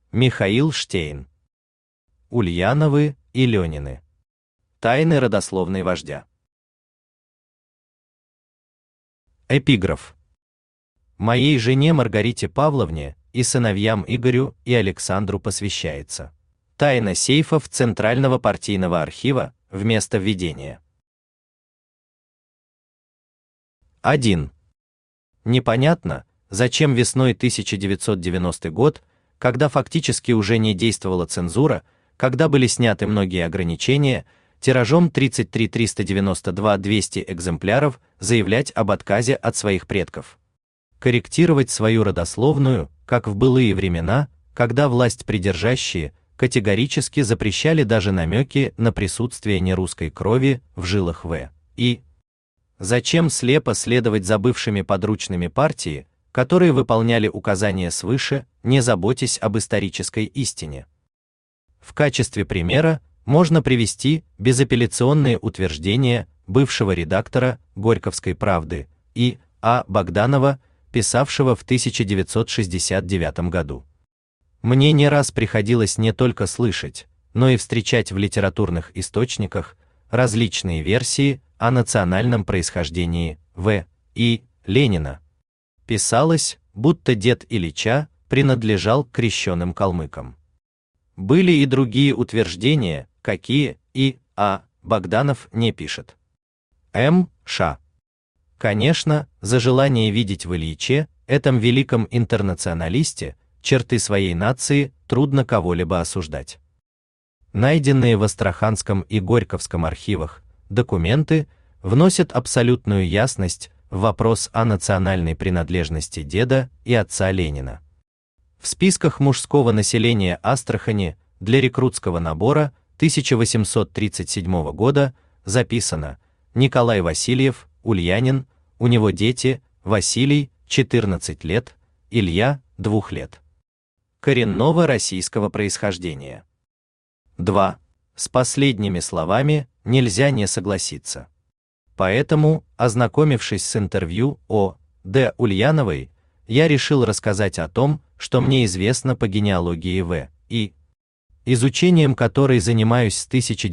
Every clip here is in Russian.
Михаил Штейн. Ульяновы и Ленины. Тайны родословной вождя. Эпиграф. Моей жене Маргарите Павловне и сыновьям Игорю и Александру посвящается. Тайна сейфов Центрального партийного архива вместо введения. 1. Непонятно, зачем весной 1990 год, когда фактически уже не действовала цензура, когда были сняты многие ограничения, тиражом 33 392 200 экземпляров заявлять об отказе от своих предков. Корректировать свою родословную, как в былые времена, когда власть придержащие категорически запрещали даже намеки на присутствие нерусской крови в жилах В.И. Зачем слепо следовать за бывшими подручными партии, которые выполняли указания свыше, не заботясь об исторической истине? В качестве примера можно привести безапелляционные утверждения бывшего редактора Горьковской правды И.А. Богданова, писавшего в 1969 году. Мне не раз приходилось не только слышать, но и встречать в литературных источниках различные версии о национальном происхождении В.И. Ленина. Писалось, будто дед Ильича принадлежал к крещеным калмыкам. Были и другие утверждения, какие И.А. Богданов не пишет. М.Ш. Конечно, за желание видеть в Ильиче, этом великом интернационалисте, черты своей нации трудно кого-либо осуждать. Найденные в Астраханском и Горьковском архивах документы вносят абсолютную ясность в вопрос о национальной принадлежности деда и отца Ленина. В списках мужского населения Астрахани для рекрутского набора 1837 года записано: Николай Васильев, Ульянин, у него дети: Василий 14 лет, Илья 2 лет. Коренного российского происхождения. 2. С последними словами нельзя не согласиться. Поэтому, ознакомившись с интервью Д. Ульяновой, я решил рассказать о том, что мне известно по генеалогии В.И., изучением которой занимаюсь с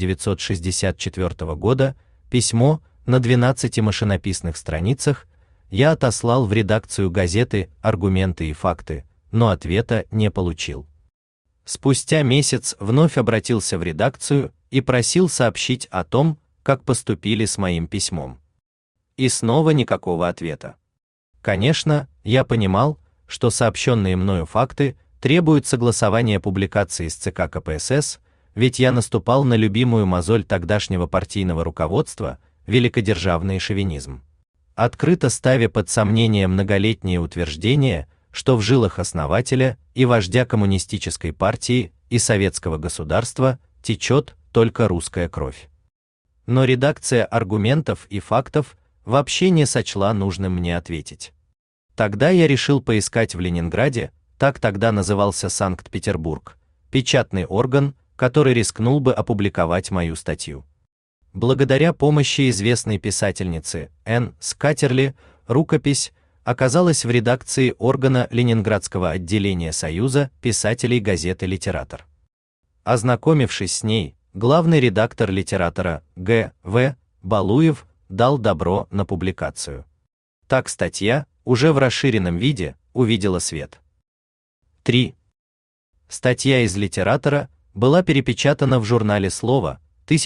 1964 года. Письмо на 12 машинописных страницах я отослал в редакцию газеты «Аргументы и факты», но ответа не получил. Спустя месяц вновь обратился в редакцию и просил сообщить о том, как поступили с моим письмом. И снова никакого ответа. Конечно, я понимал, что сообщенные мною факты требуют согласования публикации с ЦК КПСС, ведь я наступал на любимую мозоль тогдашнего партийного руководства – великодержавный шовинизм, открыто ставя под сомнение многолетние утверждения, что в жилах основателя и вождя коммунистической партии и советского государства течет только русская кровь. Но редакция «Аргументов и фактов» вообще не сочла нужным мне ответить. Тогда я решил поискать в Ленинграде, так тогда назывался Санкт-Петербург, печатный орган, который рискнул бы опубликовать мою статью. Благодаря помощи известной писательницы Н. Скатерли рукопись оказалась в редакции органа Ленинградского отделения Союза писателей газеты «Литератор». Ознакомившись с ней, главный редактор «Литератора» Г.В. Балуев дал добро на публикацию. Так статья, уже в расширенном виде, увидела свет. 3. Статья из «Литератора» была перепечатана в журнале «Слово»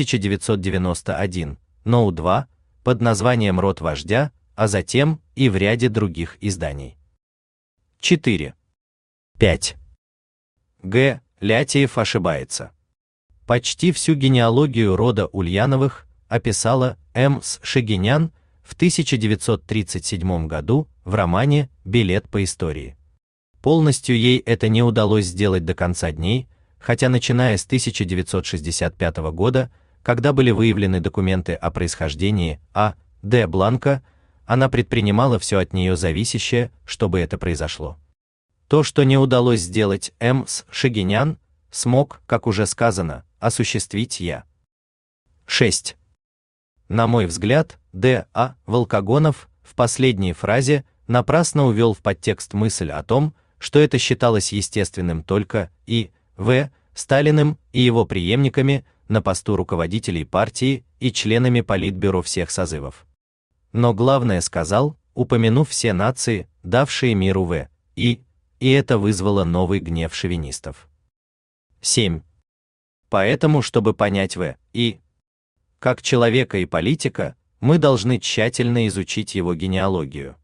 1991, ноу 2, под названием «Род вождя», а затем и в ряде других изданий. 4. 5. Г. Лятиев ошибается. Почти всю генеалогию рода Ульяновых описала М.С. Шагинян в 1937 году в романе «Билет по истории». Полностью ей это не удалось сделать до конца дней, хотя начиная с 1965 года, когда были выявлены документы о происхождении А.Д. Бланка, она предпринимала все от нее зависящее, чтобы это произошло. То, что не удалось сделать М.С. Шагинян, смог, как уже сказано, осуществить я. 6. На мой взгляд, Д.А. Волкогонов в последней фразе напрасно увел в подтекст мысль о том, что это считалось естественным только И. В. Сталиным и его преемниками на посту руководителей партии и членами Политбюро всех созывов. Но главное сказал, упомянув все нации, давшие миру В. И это вызвало новый гнев шовинистов. 7. Поэтому, чтобы понять В. И как человека и политика, мы должны тщательно изучить его генеалогию.